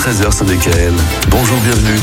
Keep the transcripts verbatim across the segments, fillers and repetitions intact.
treize heures, c'est D K L. Bonjour, bienvenue.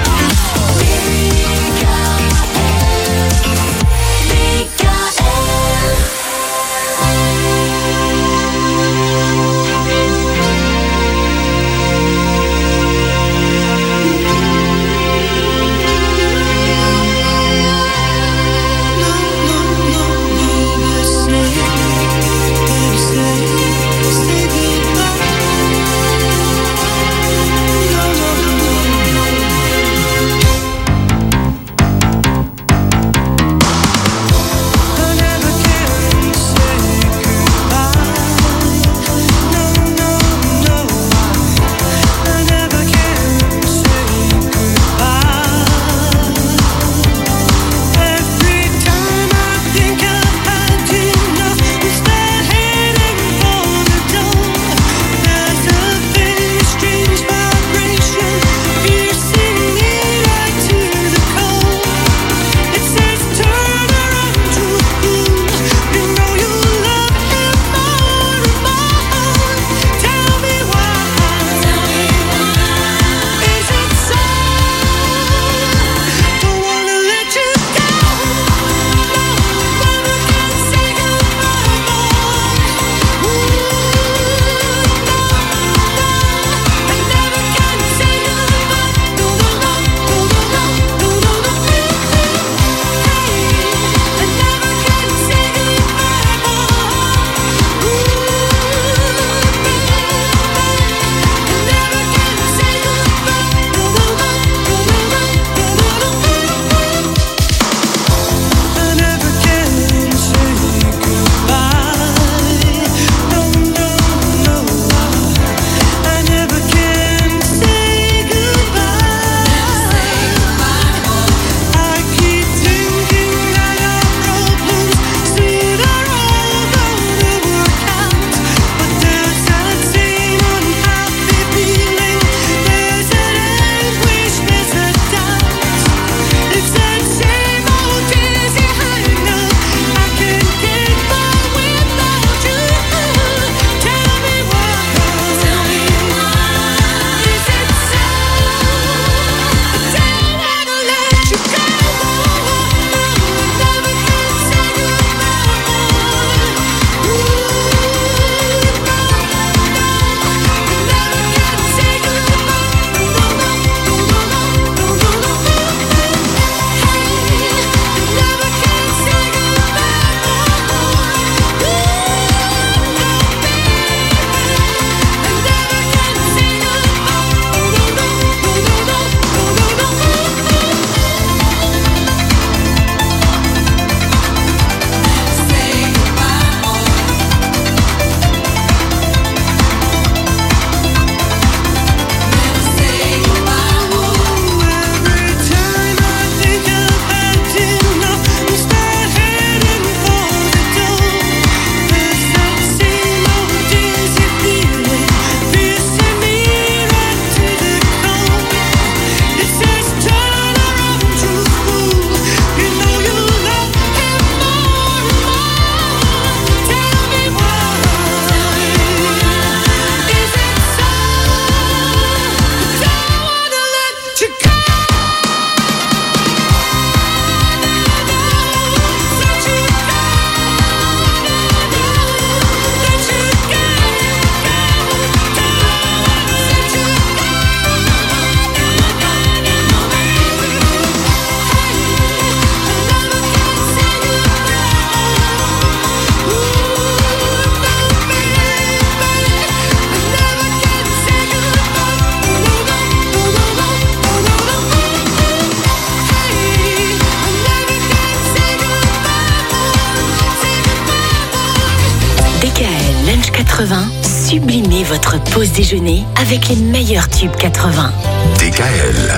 quatre-vingts, sublimez votre pause déjeuner avec les meilleurs tubes quatre-vingts. D K L.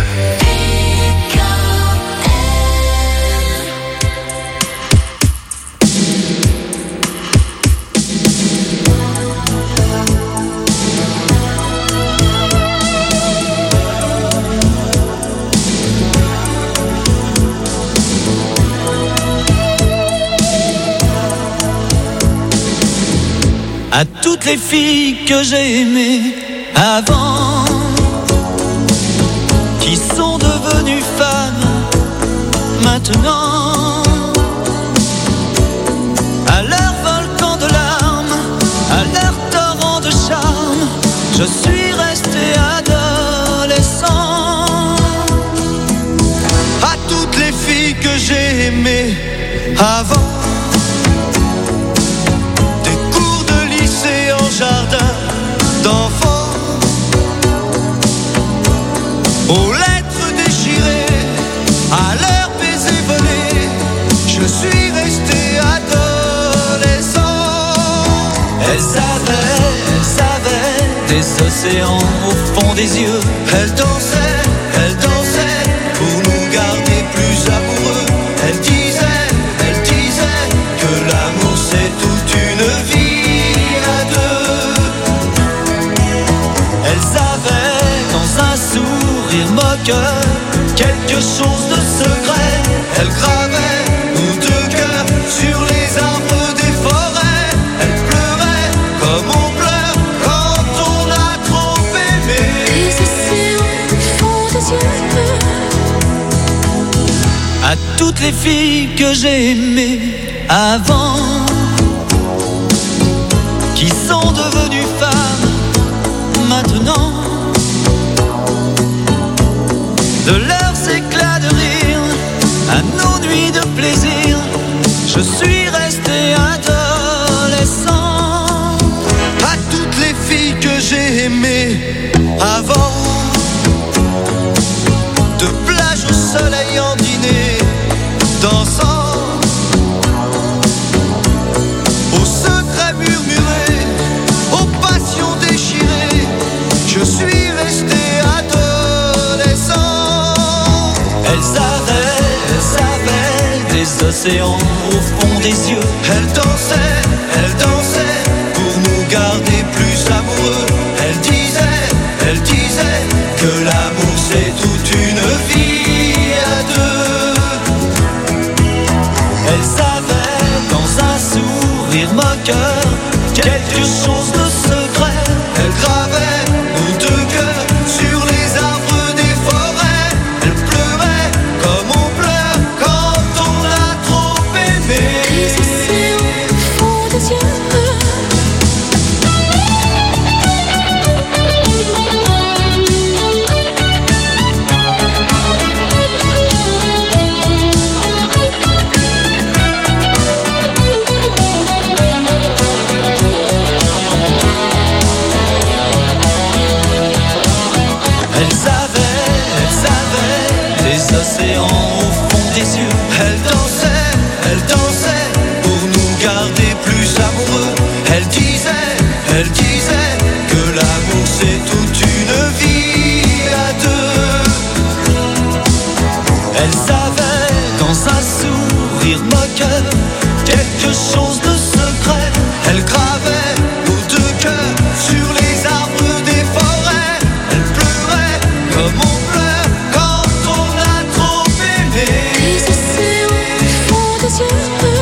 À toutes les filles que j'ai aimées avant, maintenant. À leur volcan de larmes, à leur torrent de charme, je suis resté adolescent. À toutes les filles que j'ai aimées avant, des cours de lycée en jardin d'enfants, aux lettres déchirées, à leurs baisers volés, je suis resté adolescent. Elles avaient, elles avaient des océans au fond des yeux. Elles dansaient, elles dansaient pour nous garder plus amoureux. Elles disaient, elles disaient que l'amour c'est toute une vie à deux. Elles avaient dans un sourire moqueur quelque chose de secret. Elles gravaient nos deux cœurs sur les arbres des forêts. Elles pleuraient comme on pleure quand on a trop aimé. Les océans au fond des yeux. À toutes les filles que j'ai aimées avant, qui sont devenues femmes maintenant, de leurs éclats de rire à nos nuits de plaisir, je suis resté adolescent. À toutes les filles que j'ai aimées avant, de plage au soleil en dîner, dansant, aux secrets murmurés, aux passions déchirées, je suis resté adolescent. Elles avaient, elles avaient des océans au fond des yeux. Elles dansaient, elles dansaient pour nous garder plus amoureux. Elles disaient, elles disaient que l'amour c'est toute une vie à deux. Elles avaient dans un sourire moqueur quelque chose de secret. Elles gravaient nos deux cœurs sur les arbres des forêts. Elles pleuraient comme on pleure quand on a trop aimé. Les océans au fond des yeux. Elles avaient, elles avaient des océans au fond des yeux. Elles dansaient, elles dansaient pour nous garder plus amoureux. Elles disaient, elles disaient que l'amour c'est toute une vie à deux. Elles avaient dans un sourire moqueur quelque chose de secret. Elles gravaient nos deux cœurs sur les arbres des forêts. Elles pleuraient comme on pleure quand on a trop aimé. Les océans au fond des yeux.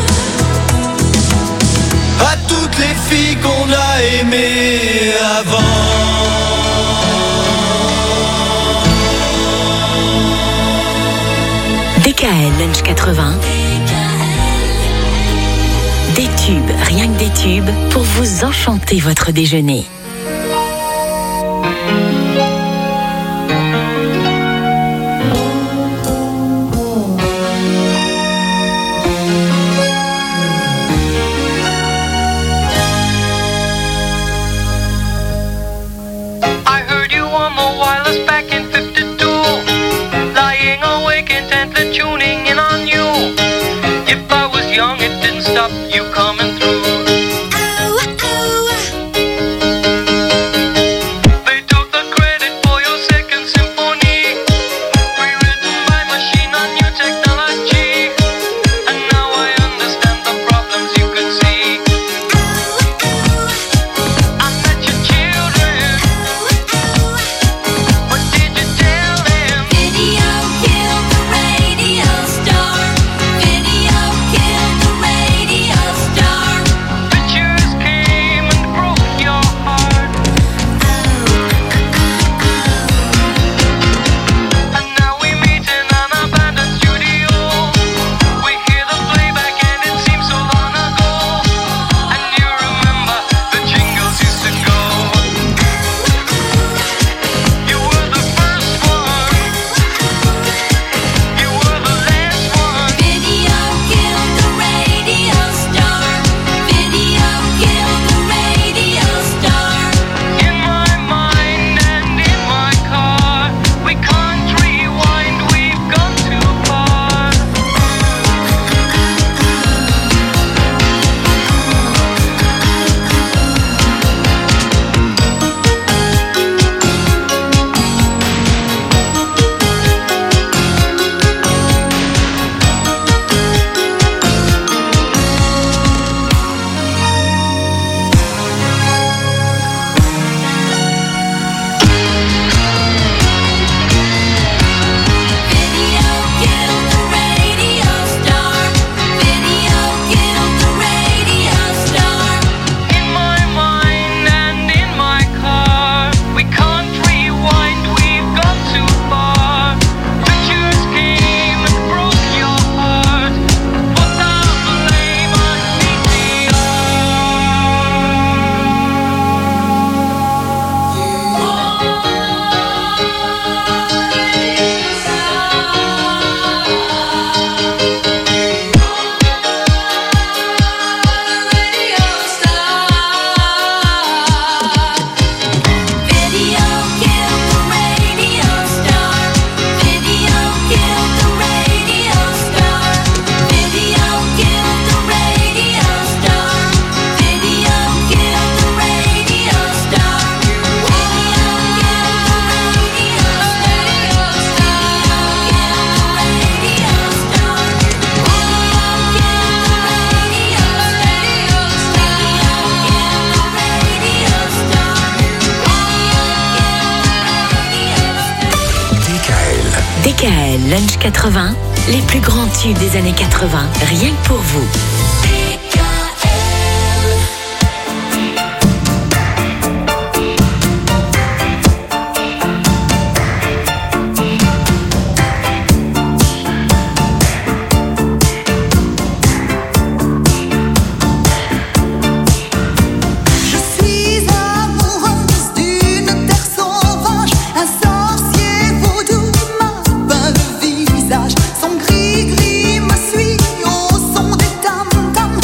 À toutes les filles qu'on a aimées avant. D K L Lunch quatre-vingts. Des tubes, rien que des tubes, pour vous enchanter votre déjeuner. I heard you on the wireless back in fifty-two, lying awake intently tuning in on you. If I was young, it didn't stop you coming through. They took the credit for your second symphony, rewritten by machine on new technology. And now I understand the problems you could see. I met your children. What did you tell them? Video killed the radio star. Video killed the radio quatre-vingts, les plus grands tubes des années quatre-vingts, rien que pour vous. Son gris-gris me suit au son des tam-tams.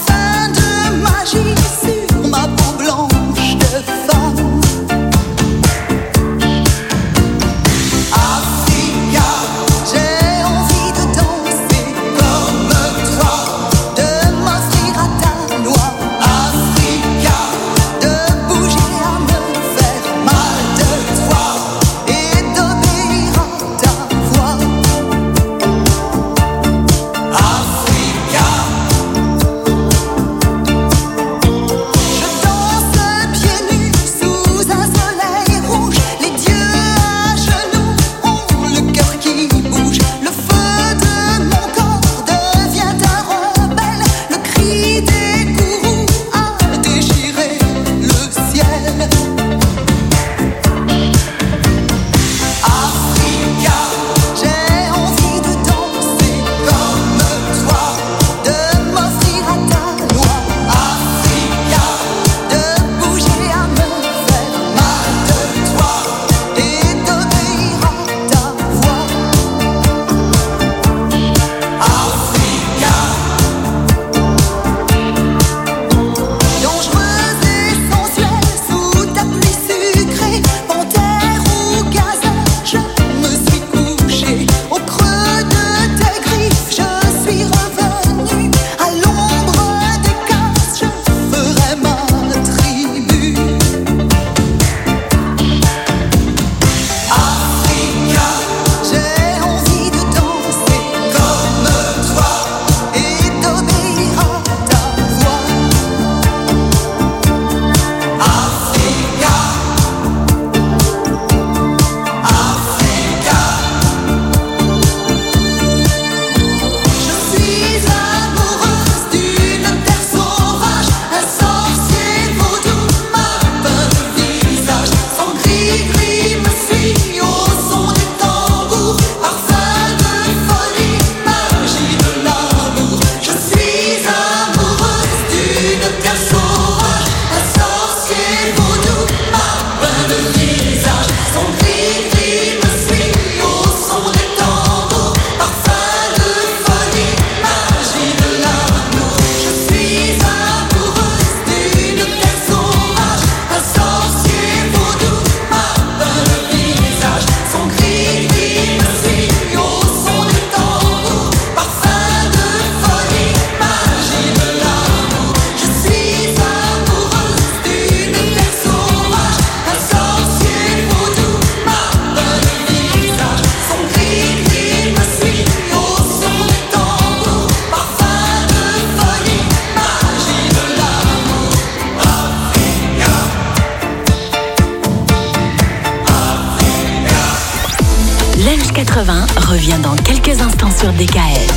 Lunch quatre-vingts revient dans quelques instants sur D K L.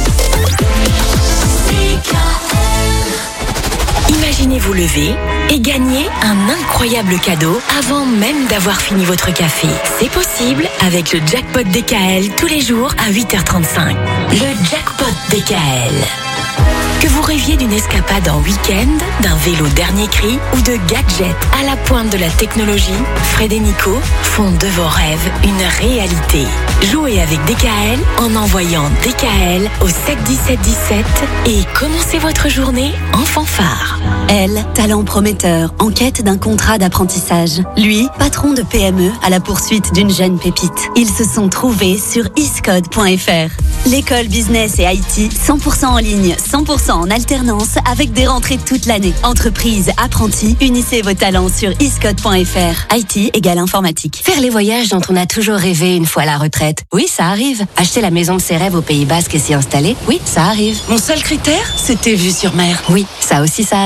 Imaginez-vous lever et gagner un incroyable cadeau avant même d'avoir fini votre café. C'est possible avec le jackpot D K L tous les jours à huit heures trente-cinq. Le jackpot D K L. Que vous rêviez d'une escapade en week-end, d'un vélo dernier cri ou de gadgets à la pointe de la technologie, Fred et Nico font de vos rêves une réalité. Jouez avec D K L en envoyant D K L au sept dix-sept dix-sept et commencez votre journée en fanfare. Elle, talent prometteur, en quête d'un contrat d'apprentissage. Lui, patron de P M E à la poursuite d'une jeune pépite. Ils se sont trouvés sur iscode point f r. L'école business et I T cent pour cent en ligne, cent pour cent en alternance avec des rentrées toute l'année. Entreprise, apprentis, unissez vos talents sur iscode point f r. I T égale informatique. Faire les voyages dont on a toujours rêvé une fois à la retraite. Oui, ça arrive. Acheter la maison de ses rêves au Pays Basque et s'y installer. Oui, ça arrive. Mon seul critère, c'était vue sur mer. Oui, ça aussi ça arrive.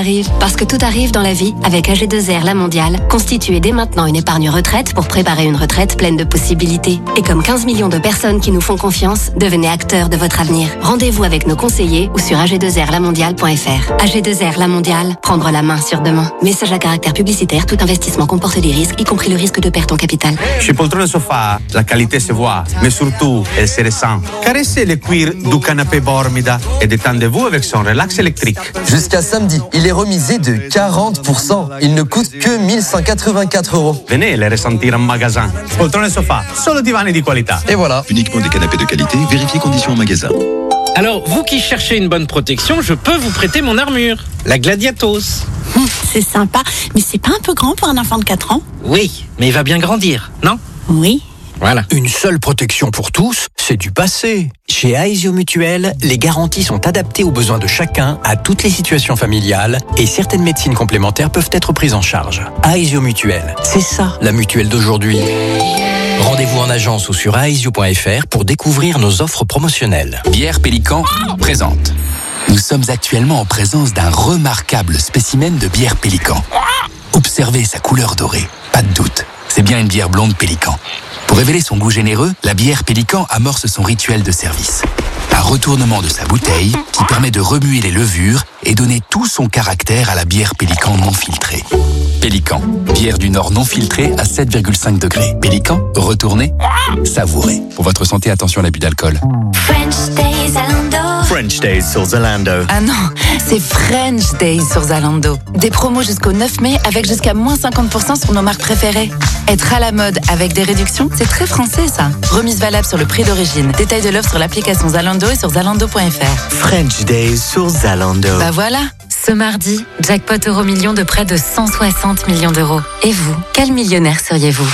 arrive. Parce que tout arrive dans la vie, avec A G deux R La Mondiale, constituez dès maintenant une épargne retraite pour préparer une retraite pleine de possibilités. Et comme quinze millions de personnes qui nous font confiance, devenez acteurs de votre avenir. Rendez-vous avec nos conseillers ou sur A G deux R la mondiale point F R. A G deux R La Mondiale, prendre la main sur demain. Message à caractère publicitaire, tout investissement comporte des risques, y compris le risque de perte en capital. Chez Poltrone Sofa, la qualité se voit, mais surtout, elle se ressent. Caressez le cuir du canapé Bormida et détendez-vous avec son relax électrique. Jusqu'à samedi, il est remisé de quarante pour cent. Il ne coûte que mille cent quatre-vingt-quatre euros. Venez les ressentir en magasin. Poltrone Sofa, solo divani di qualità. Et voilà. Uniquement des canapés de qualité, vérifiez conditions en magasin. Alors, vous qui cherchez une bonne protection, je peux vous prêter mon armure, la Gladiatos. Hum, c'est sympa, mais c'est pas un peu grand pour un enfant de quatre ans? Oui, mais il va bien grandir, non? Oui. Voilà. Une seule protection pour tous, c'est du passé. Chez Aesio Mutuel, les garanties sont adaptées aux besoins de chacun, à toutes les situations familiales, et certaines médecines complémentaires peuvent être prises en charge. Aesio Mutuel, c'est ça la mutuelle d'aujourd'hui. Rendez-vous en agence ou sur aesio point F R pour découvrir nos offres promotionnelles. Bière Pélican présente. Nous sommes actuellement en présence d'un remarquable spécimen de bière Pélican. Observez sa couleur dorée, pas de doute, c'est bien une bière blonde Pélican. Pour révéler son goût généreux, la bière Pélican amorce son rituel de service. Un retournement de sa bouteille qui permet de remuer les levures et donner tout son caractère à la bière Pélican non filtrée. Pélican, bière du Nord non filtrée à sept virgule cinq degrés. Pélican, retournez, savourez. Pour votre santé, attention à l'abus d'alcool. French Days Zalando. French Days sur Zalando. Ah non, c'est French Days sur Zalando. Des promos jusqu'au neuf mai avec jusqu'à moins cinquante pour cent sur nos marques préférées. Être à la mode avec des réductions, c'est très français ça. Remise valable sur le prix d'origine. Détail de l'offre sur l'application Zalando et sur zalando point F R. French Days sur Zalando. Bah voilà. Ce mardi, jackpot euro million de près de cent soixante millions d'euros. Et vous, quel millionnaire seriez-vous?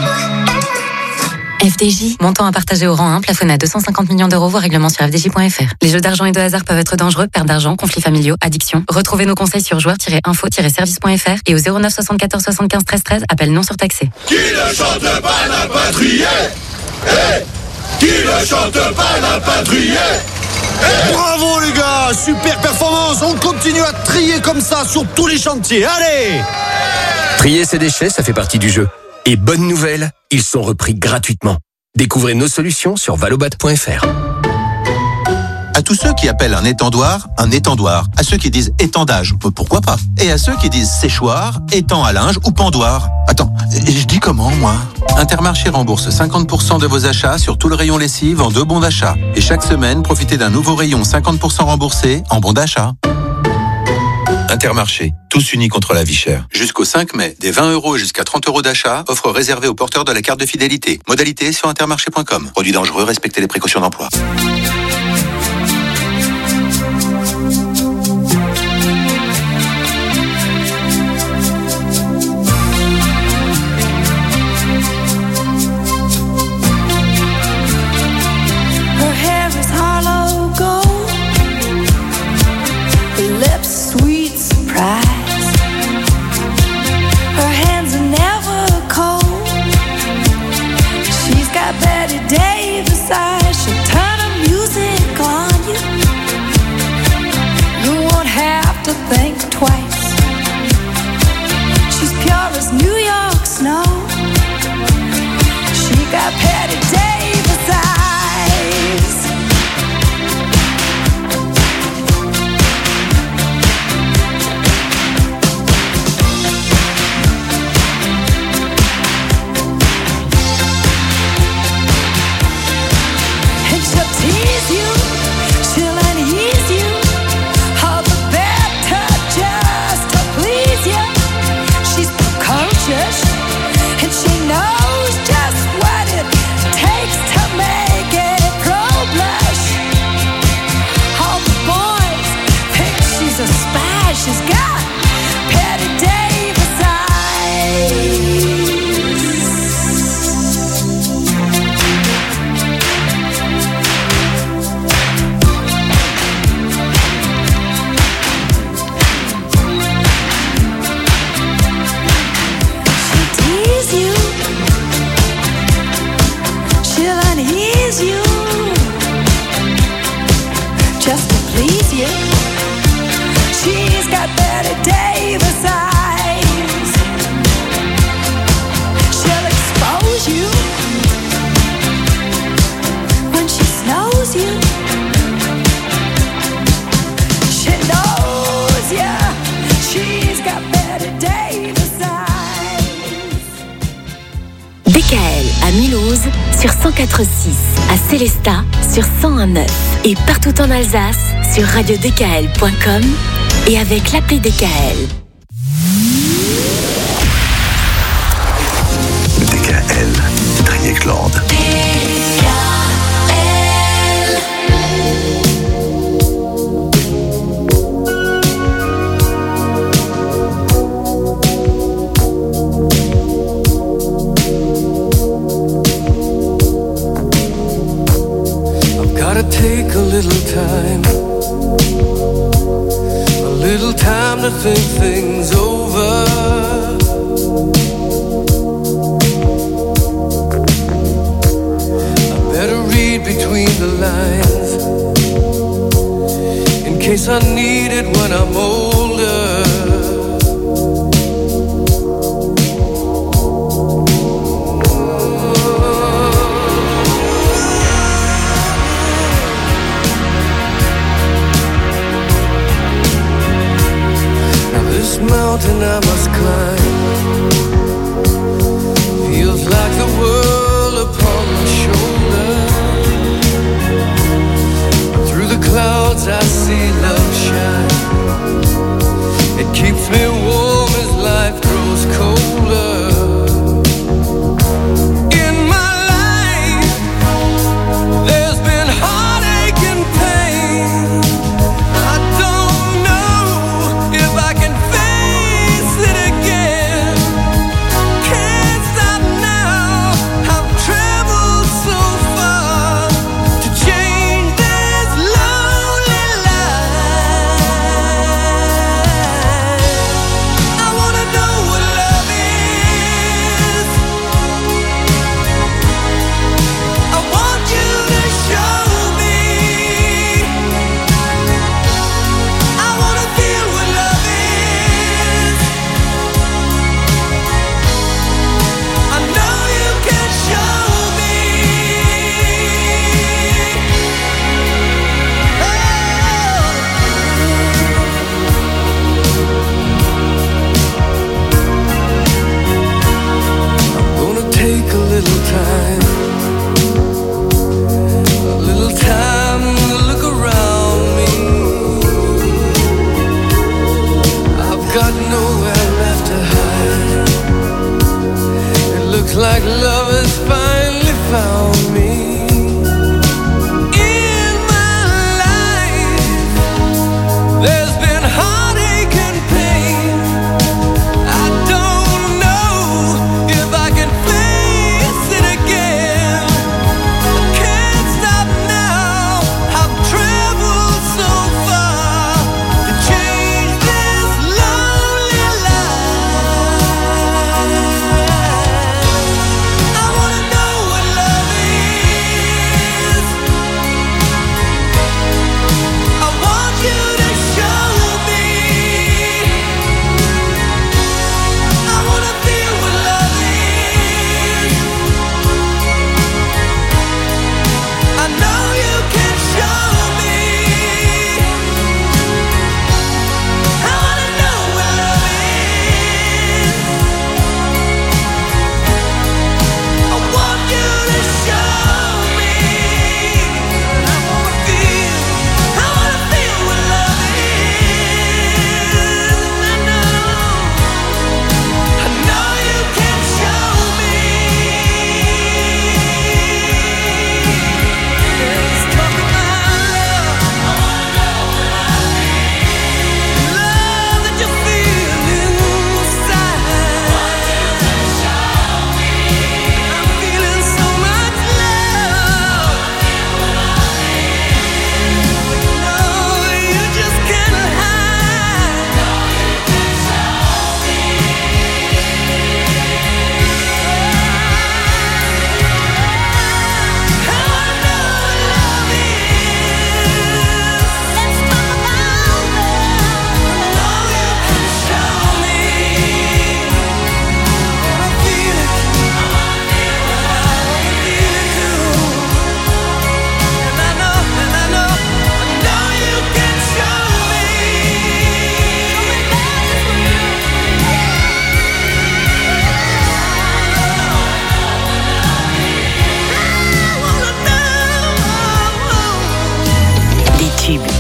F D J, montant à partager au rang un, plafonné à deux cent cinquante millions d'euros, voire règlement sur f d j point F R. Les jeux d'argent et de hasard peuvent être dangereux, perte d'argent, conflits familiaux, addiction. Retrouvez nos conseils sur joueurs tiret info tiret service point F R et au zéro neuf soixante-quatorze soixante-quinze treize treize, appel non surtaxé. Qui ne chante pas la patrie? Hey, qui ne chante pas la patrie? Hey. Bravo les gars, super performance. On continue à trier comme ça sur tous les chantiers. Allez! Trier ses déchets, ça fait partie du jeu. Et bonne nouvelle, ils sont repris gratuitement. Découvrez nos solutions sur valobat point F R. À tous ceux qui appellent un étendoir, un étendoir. À ceux qui disent étendage, pourquoi pas. Et à ceux qui disent séchoir, étend à linge ou pendoir. Attends, je dis comment, moi? Intermarché rembourse cinquante pour cent de vos achats sur tout le rayon lessive en deux bons d'achat. Et chaque semaine, profitez d'un nouveau rayon cinquante pour cent remboursé en bons d'achat. Intermarché, tous unis contre la vie chère. Jusqu'au cinq mai, des vingt euros jusqu'à trente euros d'achat, offre réservée aux porteurs de la carte de fidélité. Modalité sur intermarché point com. Produit dangereux, respectez les précautions d'emploi. She's got got Betty Davis eyes. She'll expose you when she snows you. She knows ya. She's got Betty Davis eyes. D K L à Mulhouse sur cent quatre virgule six, à Célestat sur cent un virgule neuf et partout en Alsace sur radio d k l point com et avec l'appli D K L. D K L, Dreieckland. Gotta take a little time, a little time to think things over. I better read between the lines, in case I need it when I'm older. This mountain I must climb feels like the world upon my shoulder. Through the clouds I see love shine. It keeps me warm as life grows colder. In my life there's been heartache and pain. I don't know if I can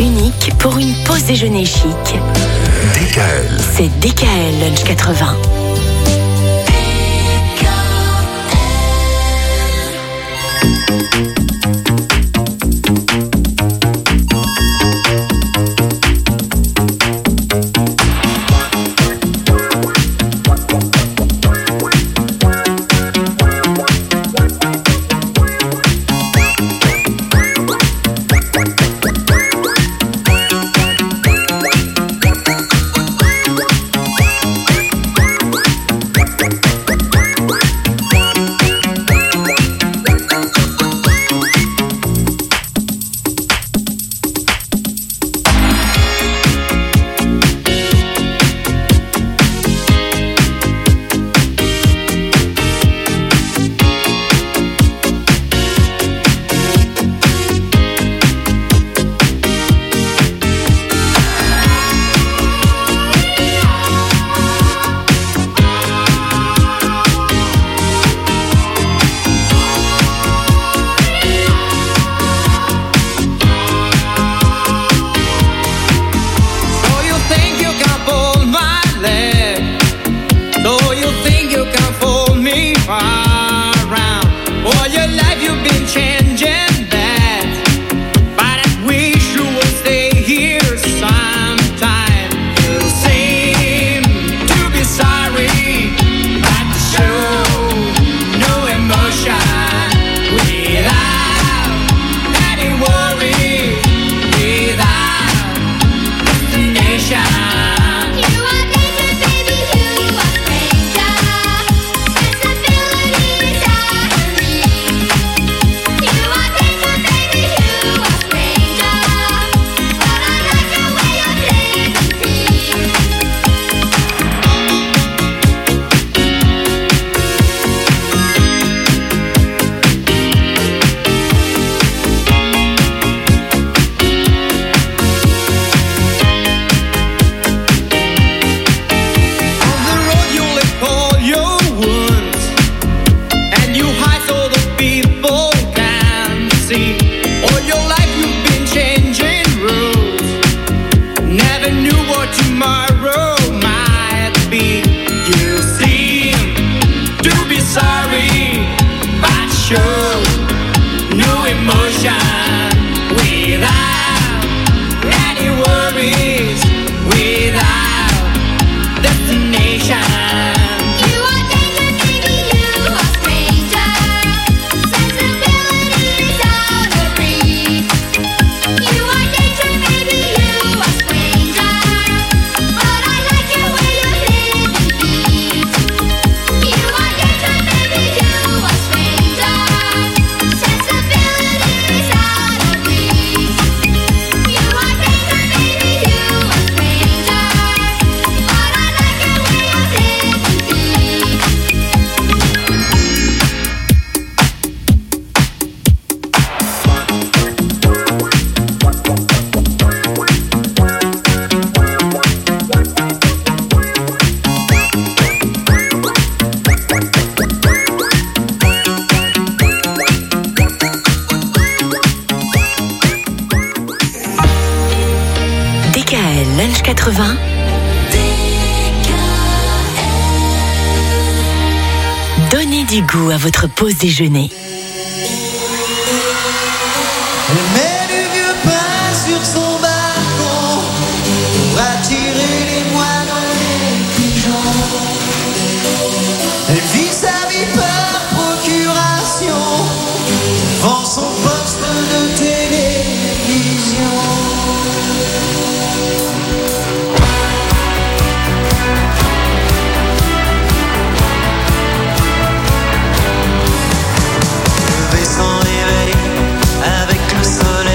unique pour une pause déjeuner chic. D K L. C'est D K L Lunch quatre-vingts. quatre-vingts. Donnez du goût à votre pause déjeuner. Elle met du vieux pain sur son balcon pour attirer les moines et les pigeons. Elle vit sa vie par procuration, vend son poste de télévision. Levé sans réveil, avec le soleil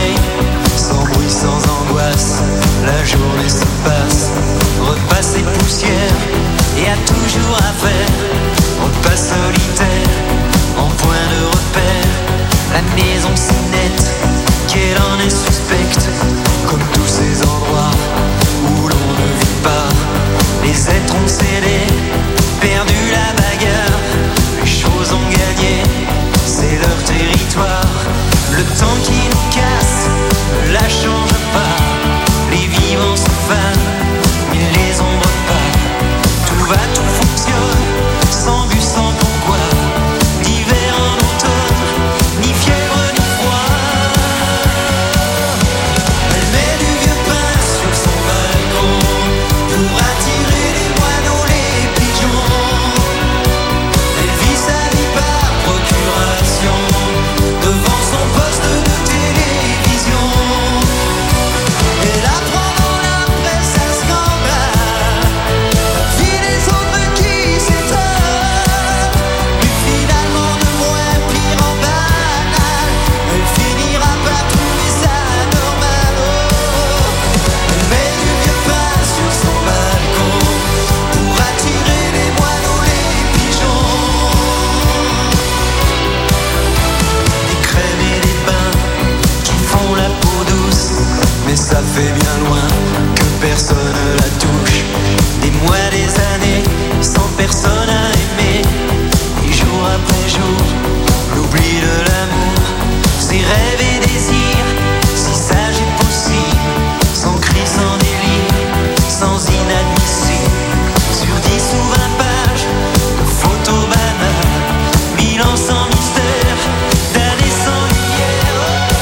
ça fait bien loin que personne la touche. Des mois, des années, sans personne à aimer. Et jour après jour, l'oubli de l'amour, ses rêves et désirs, si sage et possible, sans cri, sans délire, sans inadmissible. Sur dix ou vingt pages de photos banales, mille ans sans mystère, d'années sans lumière.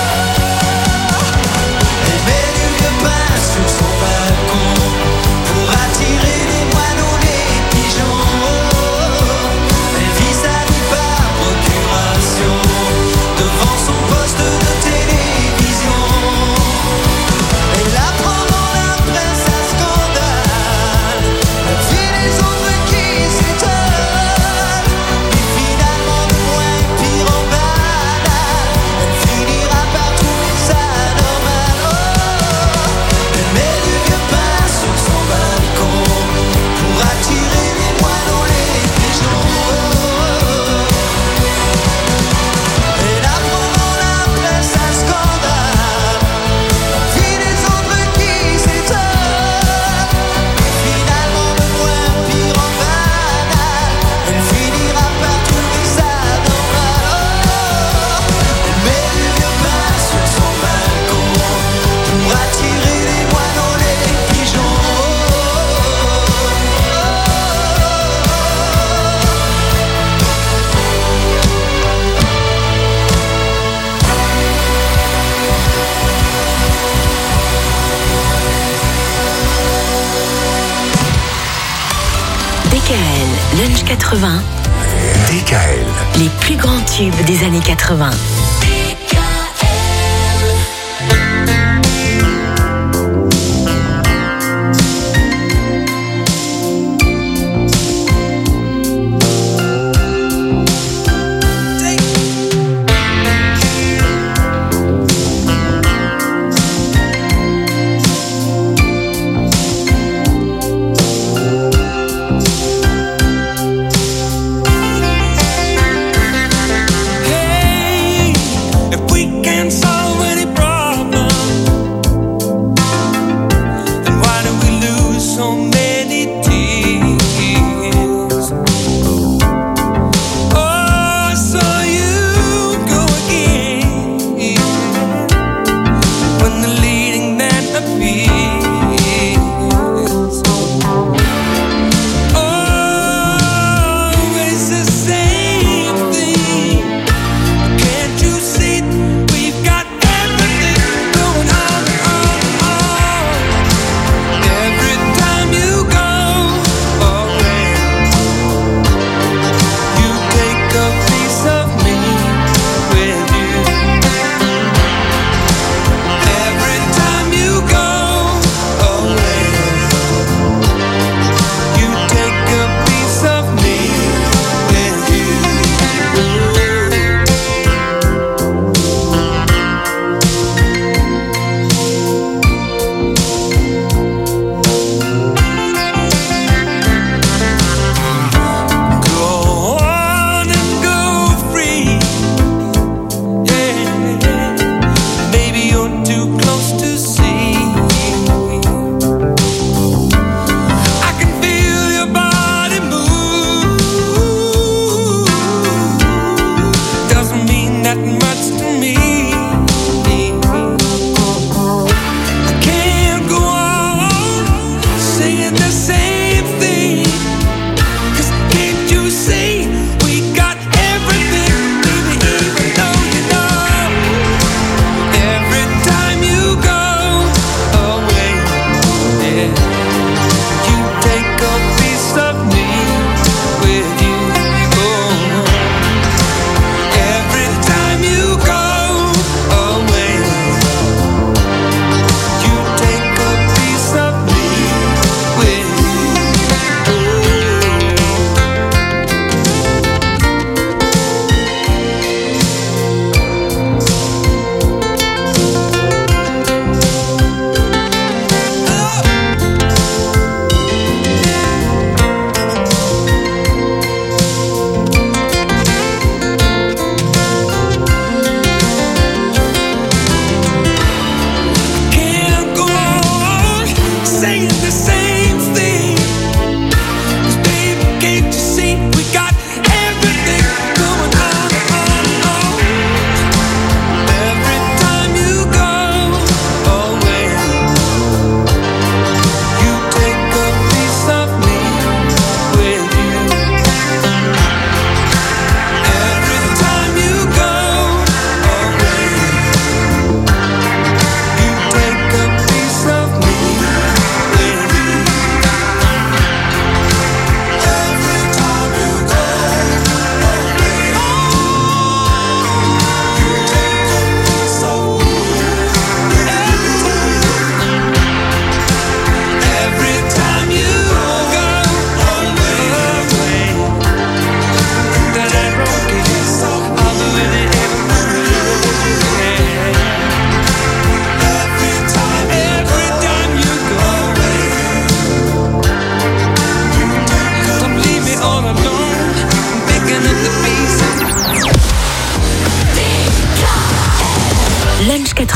Elle met du vieux pain sur son balcon pour attirer les moineaux, les pigeons. Elle vit sa vie par procuration devant son poste de télévision. Elle apprend dans la presse à scandale la vie des autres qui s'étonnent. Mais finalement de moins en pire en banal, elle finira par trouver ça normal. Oh, elle met du vieux pain sur son balcon pour attirer les moineaux, les pigeons. Elle apprend dans la presse à scandale la vie des autres qui s'étonnent. Mais finalement de moins en pire en banal, elle finira par trouver ça normal. Oh, elle met du vieux pain sur son balcon pour attirer les moineaux, les pigeons. D K L, Lunch quatre-vingts, D K L. les plus grands tubes des années quatre-vingts. Hey,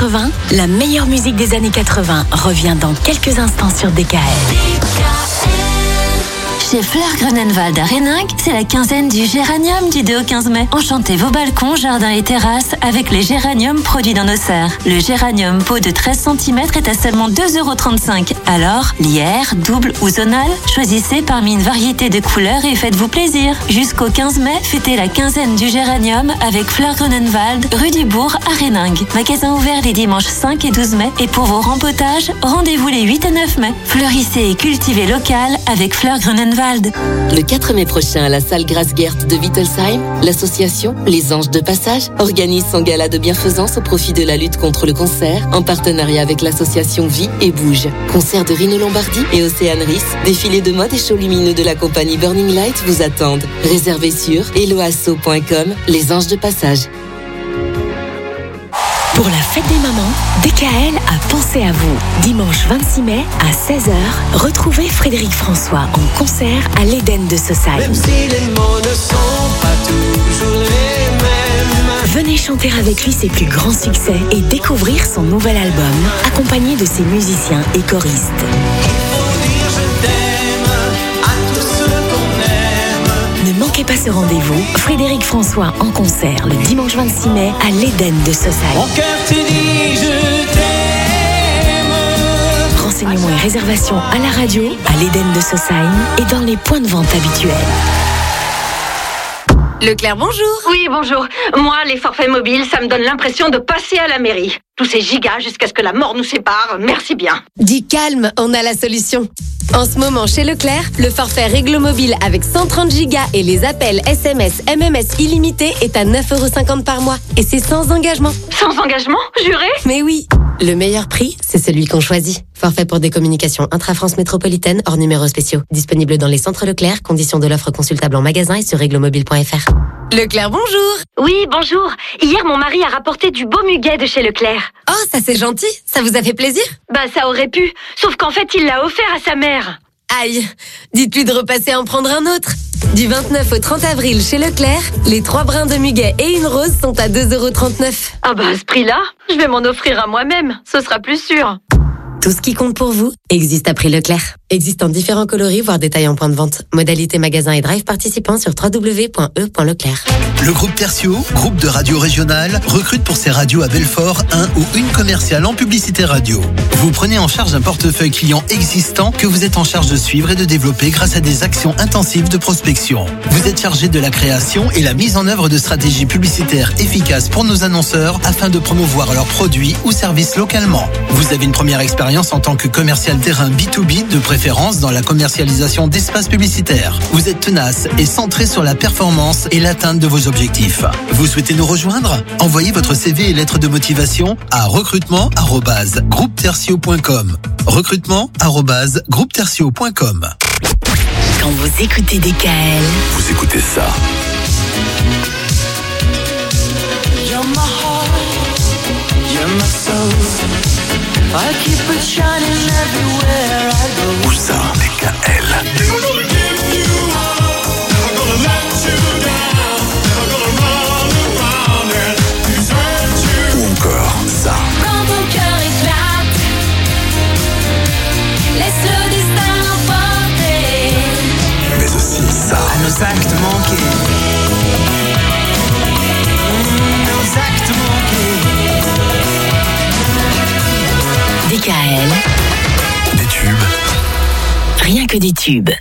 quatre-vingts, la meilleure musique des années quatre-vingts revient dans quelques instants sur D K L. Chez Fleur Grunenwald à Réninck, c'est la quinzaine du géranium du deux au quinze mai. Enchantez vos balcons, jardins et terrasses avec les géraniums produits dans nos serres. Le géranium pot de treize centimètres est à seulement deux euros trente-cinq. Alors, lierre, double ou zonal, choisissez parmi une variété de couleurs et faites-vous plaisir. Jusqu'au quinze mai, fêtez la quinzaine du géranium avec Fleur Grunenwald, rue du Bourg à Réninck. Magasin ouvert les dimanches cinq et douze mai. Et pour vos rempotages, rendez-vous les huit et neuf mai. Fleurissez et cultivez local avec Fleur Grunenwald. Le quatre mai prochain à la salle Grasse-Gert de Wittelsheim, l'association Les Anges de Passage organise son gala de bienfaisance au profit de la lutte contre le cancer en partenariat avec l'association Vie et Bouge. Concert de Rino Lombardi et Océane Riss, défilé de mode et show lumineux de la compagnie Burning Light vous attendent. Réservez sur helloasso point com. Les Anges de Passage. Pour la fête des mamans, D K L a pensé à vous. Dimanche vingt-six mai à seize heures, retrouvez Frédéric François en concert à l'Éden de Saussaye. Même si les mots ne sont pas toujours les mêmes. Venez chanter avec lui ses plus grands succès et découvrir son nouvel album, accompagné de ses musiciens et choristes. Ne manquez pas ce rendez-vous. Frédéric François en concert le dimanche vingt-six mai à l'Éden de Saussaye. Mon cœur te dit je t'aime. Renseignements et réservations à la radio, à l'Éden de Saussaye et dans les points de vente habituels. Leclerc, bonjour. Oui, bonjour. Moi, les forfaits mobiles, ça me donne l'impression de passer à la mairie. Tous ces gigas jusqu'à ce que la mort nous sépare, merci bien. Dis calme, on a la solution. En ce moment, chez Leclerc, le forfait Réglo Mobile avec cent trente gigas et les appels S M S, M M S illimités est à neuf euros cinquante par mois. Et c'est sans engagement. Sans engagement, juré? Mais oui. Le meilleur prix, c'est celui qu'on choisit. Forfait pour des communications intra-France métropolitaine hors numéros spéciaux. Disponible dans les centres Leclerc. Conditions de l'offre consultable en magasin et sur réglomobile point f r. Leclerc, bonjour. Oui, bonjour. Hier, mon mari a rapporté du beau muguet de chez Leclerc. Oh, ça c'est gentil. Ça vous a fait plaisir? Bah, ça aurait pu. Sauf qu'en fait, il l'a offert à sa mère. Aïe. Dites-lui de repasser en prendre un autre. Du vingt-neuf au trente avril chez Leclerc, les trois brins de muguet et une rose sont à deux euros trente-neuf. Ah bah, à ce prix-là, je vais m'en offrir à moi-même. Ce sera plus sûr. Tout ce qui compte pour vous existe à prix Leclerc. Existe en différents coloris, voire détails en point de vente. Modalité magasin et drive participants sur w w w point e point leclerc. Le groupe Tertio, groupe de radio régionale, recrute pour ses radios à Belfort un ou une commerciale en publicité radio. Vous prenez en charge un portefeuille client existant que vous êtes en charge de suivre et de développer grâce à des actions intensives de prospection. Vous êtes chargé de la création et la mise en œuvre de stratégies publicitaires efficaces pour nos annonceurs afin de promouvoir leurs produits ou services localement. Vous avez une première expérience en tant que commercial terrain B deux B de préférence dans la commercialisation d'espaces publicitaires. Vous êtes tenace et centré sur la performance et l'atteinte de vos objectifs. Vous souhaitez nous rejoindre? Envoyez votre C V et lettre de motivation à recrutement arobase groupe tertio point com. recrutement arobase groupe tertio point com. Quand vous écoutez D K L, Vous écoutez ça. You're my heart, you're my soul. I keep it shining everywhere I go. Où ça? D K L. Ou encore ça. Quand ton cœur éclate, laisse le destin l'emporter. Mais aussi ça. À nos actes manqués. Mmh, nos actes manqués. D K L, Des tubes. rien que des tubes.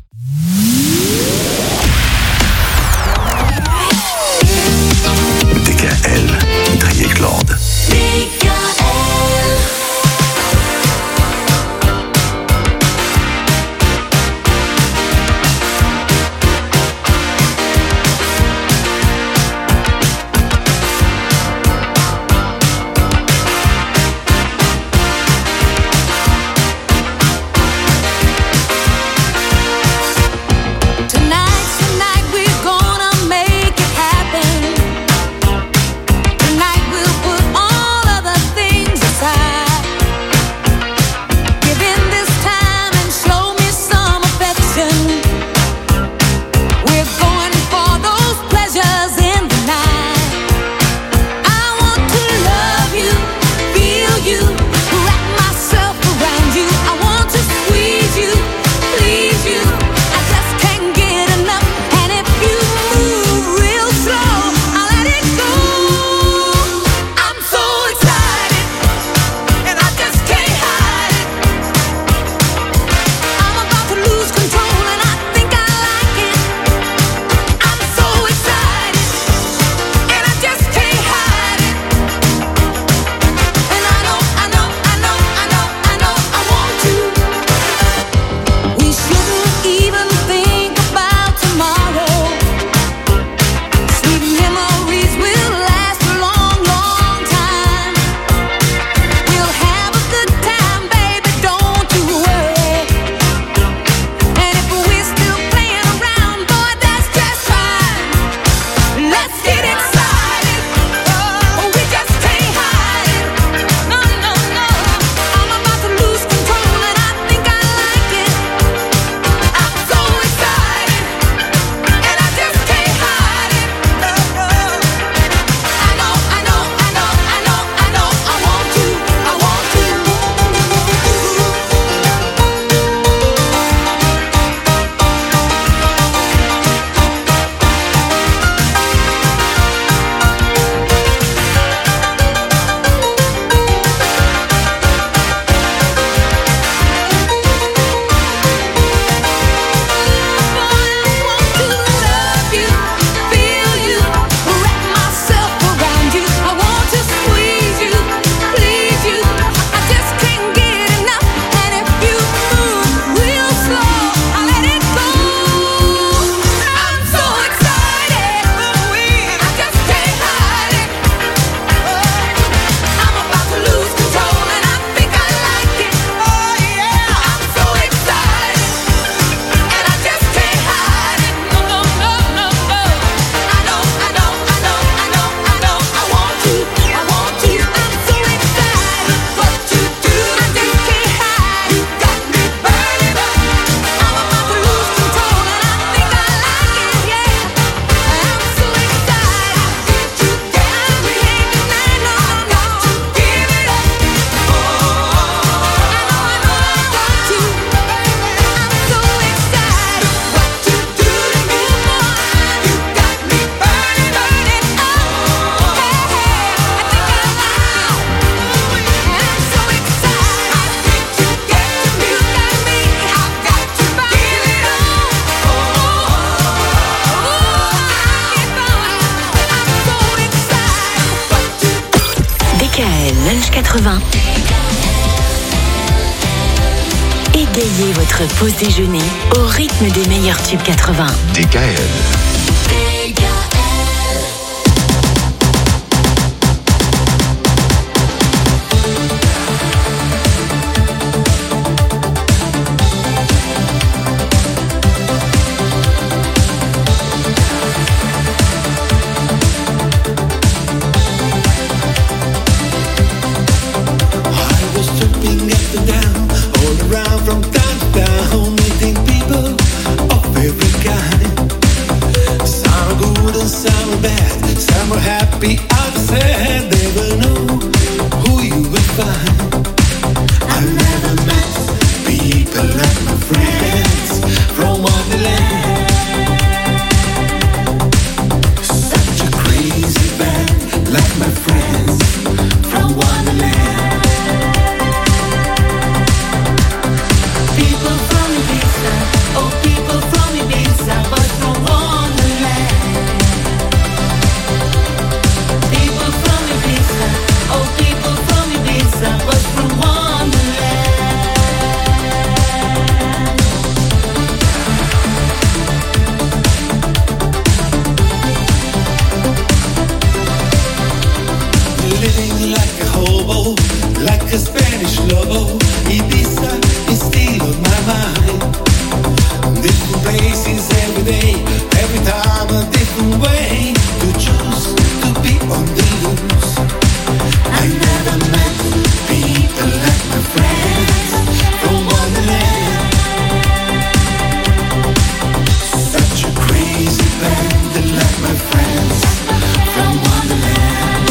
D K L. Driegland. Égayez votre pause déjeuner au rythme des meilleurs tubes quatre-vingts. D K L. From town to town, meeting people of every kind. Some are good and some are bad, some are happy, others sad. Never know who you will find. I never met people like my friends from Wonderland. Such a crazy band like my friends from Wonderland. Living like a hobo, like a Spanish lobo. Ibiza is still on my mind. Different places every day, every time a different way. To choose to be on the loose. I never met people like my friends from Wonderland. Such a crazy band like my friends from Wonderland.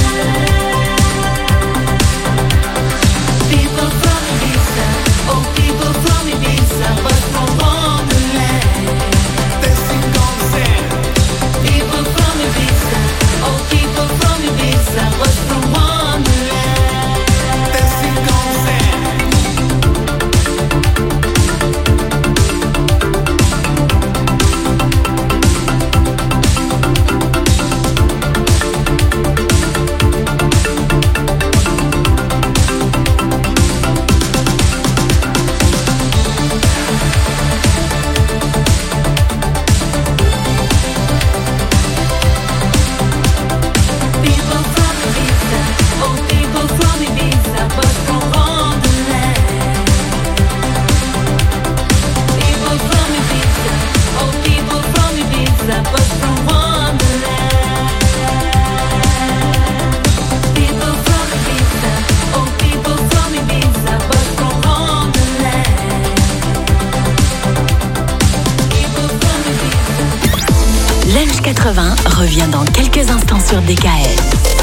quatre-vingts revient dans quelques instants sur D K L.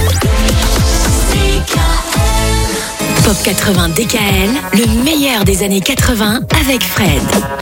Pop quatre-vingts D K L, le meilleur des années quatre-vingts avec Fred.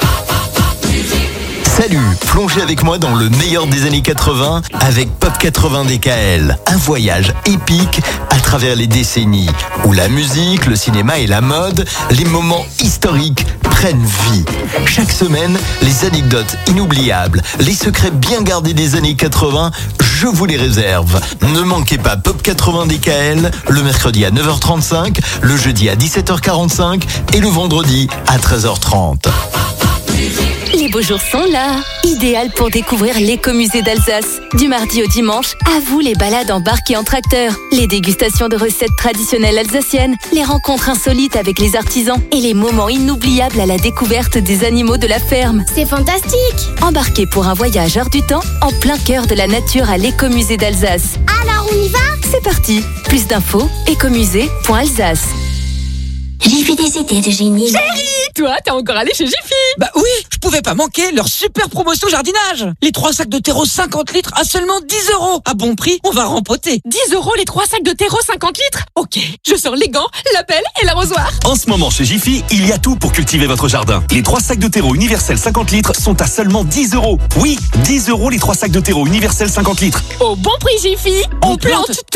Salut, plongez avec moi dans le meilleur des années quatre-vingts avec Pop quatre-vingts D K L. Un voyage épique à travers les décennies où la musique, le cinéma et la mode, les moments historiques prennent vie. Chaque semaine, les anecdotes inoubliables, les secrets bien gardés des années quatre-vingts, je vous les réserve. Ne manquez pas Pop quatre-vingts D K L le mercredi à neuf heures trente-cinq, le jeudi à dix-sept heures quarante-cinq et le vendredi à treize heures trente. Les beaux jours sont là. Idéal pour découvrir l'écomusée d'Alsace. Du mardi au dimanche, à vous les balades en barque et en tracteur. Les dégustations de recettes traditionnelles alsaciennes. Les rencontres insolites avec les artisans. Et les moments inoubliables à la découverte des animaux de la ferme. C'est fantastique! Embarquez pour un voyage hors du temps, en plein cœur de la nature à l'écomusée d'Alsace. Alors on y va? C'est parti. Plus d'infos, écomusée point alsace. J'ai vu des idées de génie. Chérie, toi, t'es encore allé chez Jiffy? Bah oui, je pouvais pas manquer leur super promotion jardinage. Les trois sacs de terreau cinquante litres à seulement dix euros. À bon prix, on va rempoter. dix euros les trois sacs de terreau cinquante litres? Ok, je sors les gants, la pelle et l'arrosoir. En ce moment, chez Jiffy, il y a tout pour cultiver votre jardin. Les trois sacs de terreau universel cinquante litres sont à seulement dix euros. Oui, dix euros les trois sacs de terreau universel cinquante litres. Au bon prix Jiffy, on, on plante, plante tout.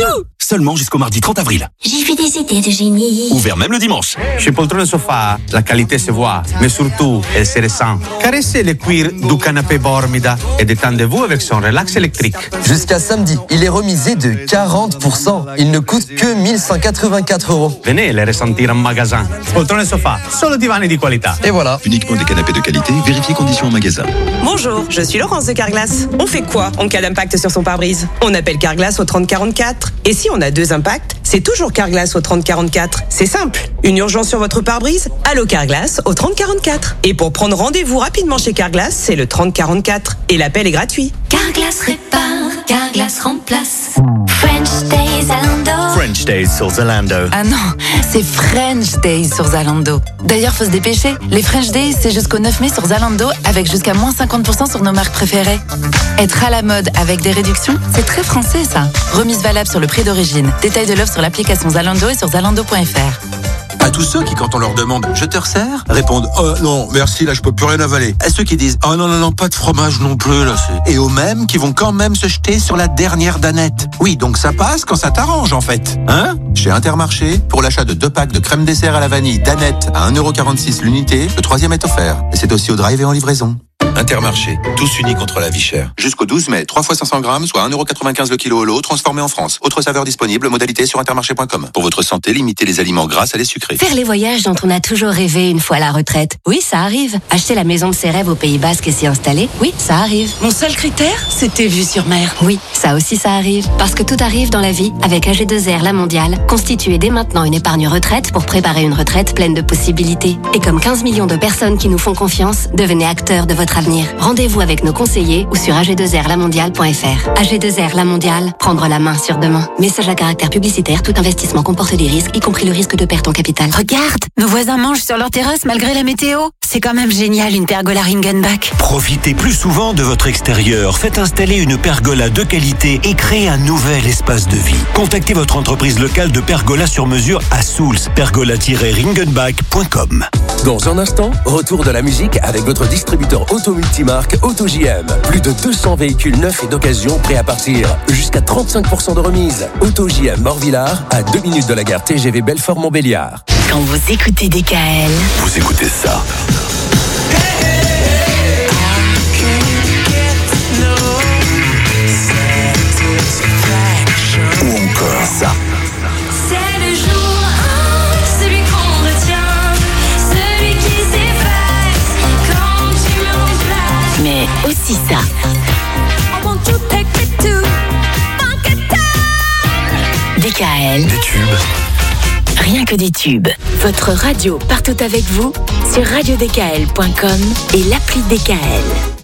seulement jusqu'au mardi trente avril. J'y fais des idées de génie. Ouvert même le dimanche. Chez Poltrone Sofa, la qualité se voit, mais surtout, elle se ressent. Caressez le cuir du canapé Bormida et détendez-vous avec son relax électrique. Jusqu'à samedi, il est remisé de quarante pour cent. Il ne coûte que mille cent quatre-vingt-quatre euros. Venez les ressentir en magasin. Poltrone Sofa, solo divani di qualità. Et voilà. Uniquement des canapés de qualité, vérifiez conditions en magasin. Bonjour, je suis Laurence de Carglass. On fait quoi en cas d'impact sur son pare-brise? On appelle Carglass au trente quarante-quatre. Et si on a deux impacts, c'est toujours Carglass au trente quarante-quatre. C'est simple. Une urgence sur votre pare-brise? Allô Carglass au trente quarante-quatre. Et pour prendre rendez-vous rapidement chez Carglass, c'est le trente quarante-quatre. Et l'appel est gratuit. Carglass répare, Carglass remplace. French Days Zalando. French Days sur Zalando. Ah non, c'est French Days sur Zalando. D'ailleurs, faut se dépêcher. Les French Days, c'est jusqu'au neuf mai sur Zalando avec jusqu'à moins cinquante pour cent sur nos marques préférées. Être à la mode avec des réductions, c'est très français ça. Remise valable sur le prix d'origine. Détail de l'offre sur l'application Zalando et sur zalando point f r. À tous ceux qui, quand on leur demande « Je te resserre ?» répondent « Oh non, merci, là je peux plus rien avaler ». À ceux qui disent « Oh non, non, non, pas de fromage non plus, là c'est... » Et aux mêmes qui vont quand même se jeter sur la dernière danette. Oui, donc ça passe quand ça t'arrange en fait. Hein ? Chez Intermarché, pour l'achat de deux packs de crème dessert à la vanille danette à un euro quarante-six l'unité, le troisième est offert. Et c'est aussi au drive et en livraison. Intermarché, tous unis contre la vie chère. Jusqu'au douze mai, trois fois cinq cents grammes, soit un euro quatre-vingt-quinze le kilo au lot, transformé en France. Autre saveur disponible, modalité sur intermarché point com. Pour votre santé, limitez les aliments gras à les sucrés. Faire les voyages dont on a toujours rêvé une fois à la retraite. Oui, ça arrive. Acheter la maison de ses rêves au Pays Basque et s'y installer. Oui, ça arrive. Mon seul critère, c'était vue sur mer. Oui, ça aussi ça arrive. Parce que tout arrive dans la vie avec A G deux R La Mondiale. Constituez dès maintenant une épargne retraite pour préparer une retraite pleine de possibilités. Et comme quinze millions de personnes qui nous font confiance, devenez acteurs de votre avenir. Rendez-vous avec nos conseillers ou sur a g deux r la mondiale point f r. A G deux R La Mondiale, prendre la main sur demain. Message à caractère publicitaire, tout investissement comporte des risques, y compris le risque de perte en capital. Regarde, nos voisins mangent sur leur terrasse malgré la météo. C'est quand même génial une pergola Ringenbach. Profitez plus souvent de votre extérieur. Faites installer une pergola de qualité et créez un nouvel espace de vie. Contactez votre entreprise locale de pergola sur mesure à Souls. pergola tiret ringenbach point com. Dans un instant, retour de la musique avec votre distributeur auto multimarque Auto J M. Plus de deux cents véhicules neufs et d'occasion prêts à partir. Jusqu'à trente-cinq pour cent de remise. Auto J M Morvillard, à deux minutes de la gare T G V Belfort-Montbéliard. Quand vous écoutez D K L, Vous écoutez ça. Ou encore ça. C'est le jour un, celui qu'on retient, celui qui s'efface quand tu me remplaces. mais aussi ça. I want to take me to Pakistan. D K L. Des tubes. Rien que des tubes. Votre radio partout avec vous sur radio d k l point com et l'appli D K L.